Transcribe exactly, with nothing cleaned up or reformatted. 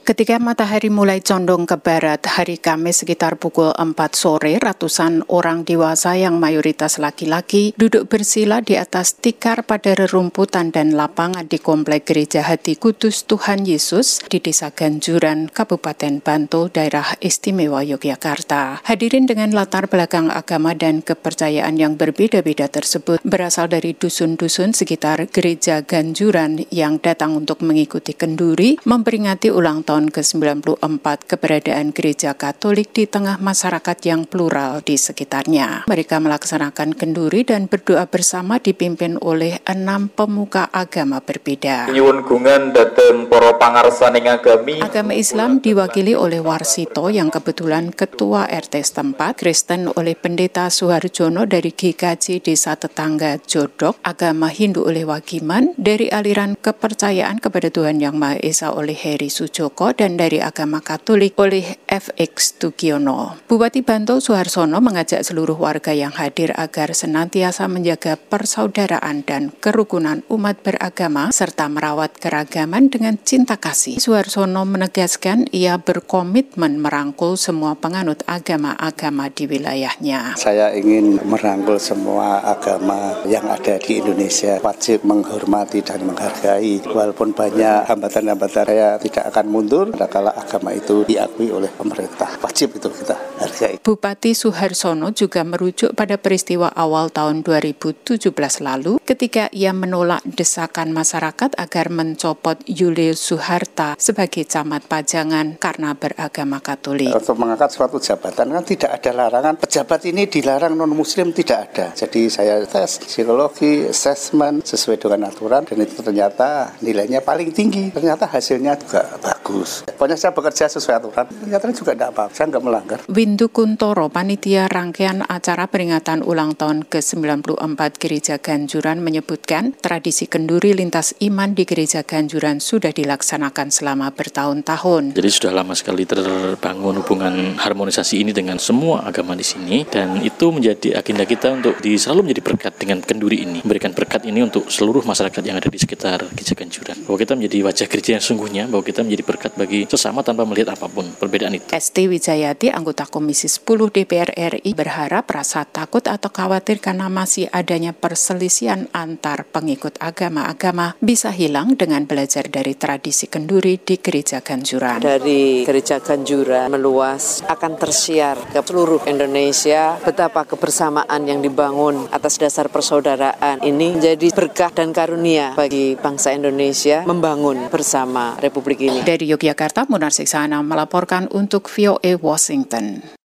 Ketika matahari mulai condong ke barat, hari Kamis sekitar pukul empat sore, ratusan orang dewasa yang mayoritas laki-laki duduk bersila di atas tikar pada rerumputan dan lapangan di Komplek Gereja Hati Kudus Tuhan Yesus di Desa Ganjuran, Kabupaten Bantul, Daerah Istimewa Yogyakarta. Hadirin dengan latar belakang agama dan kepercayaan yang berbeda-beda tersebut berasal dari dusun-dusun sekitar Gereja Ganjuran yang datang untuk mengikuti kenduri, memperingati ulang tahun ke sembilan puluh empat keberadaan Gereja Katolik di tengah masyarakat yang plural di sekitarnya. Mereka melaksanakan kenduri dan berdoa bersama dipimpin oleh enam pemuka agama berbeda. Nyuwun gungan dhateng para pangarsaning agami. Agama Islam diwakili oleh Warsito yang kebetulan Ketua R T setempat, Kristen oleh Pendeta Suharjono dari G K J Desa Tetangga Jodok, agama Hindu oleh Wagiman, dari aliran kepercayaan kepada Tuhan Yang Maha Esa oleh Heri Sujoko, dan dari agama Katolik oleh F X Tugiono. Bupati Bantul Suharsono mengajak seluruh warga yang hadir agar senantiasa menjaga persaudaraan dan kerukunan umat beragama serta merawat keragaman dengan cinta kasih. Suharsono menegaskan ia berkomitmen merangkul semua penganut agama-agama di wilayahnya. Saya ingin merangkul semua agama yang ada di Indonesia, wajib menghormati dan menghargai. Walaupun banyak hambatan-hambatan, saya tidak akan mundur kala agama itu diakui oleh pemerintah. Wajib itu kita hargai. Bupati Suharsono juga merujuk pada peristiwa awal tahun dua ribu tujuh belas lalu ketika ia menolak desakan masyarakat agar mencopot Julius Suharta sebagai camat Pajangan karena beragama Katolik. Untuk mengangkat suatu jabatan kan tidak ada larangan. Pejabat ini dilarang non-muslim, tidak ada. Jadi saya tes psikologi, assessment sesuai dengan aturan dan itu ternyata nilainya paling tinggi. Ternyata hasilnya juga bagus. Pokoknya saya bekerja sesuai aturan, ternyata juga tidak apa-apa, saya nggak melanggar. Windu Kuntoro, panitia rangkaian acara peringatan ulang tahun ke sembilan puluh empat Gereja Ganjuran menyebutkan tradisi kenduri lintas iman di Gereja Ganjuran sudah dilaksanakan selama bertahun-tahun. Jadi sudah lama sekali terbangun hubungan harmonisasi ini dengan semua agama di sini, dan itu menjadi agenda kita untuk di, selalu menjadi berkat dengan kenduri ini, memberikan berkat ini untuk seluruh masyarakat yang ada di sekitar Gereja Ganjuran. Bahwa kita menjadi wajah gereja yang sungguhnya, bahwa kita menjadi berkat bagi sesama tanpa melihat apapun perbedaan itu. S T Wijayati, anggota Komisi sepuluh D P R R I, berharap rasa takut atau khawatir karena masih adanya perselisihan antar pengikut agama-agama bisa hilang dengan belajar dari tradisi kenduri di Gereja Ganjuran. Dari Gereja Ganjuran meluas akan tersiar ke seluruh Indonesia betapa kebersamaan yang dibangun atas dasar persaudaraan ini menjadi berkah dan karunia bagi bangsa Indonesia membangun bersama Republik ini. Dari Yogyakarta, Munar Siksana melaporkan untuk V O A Washington.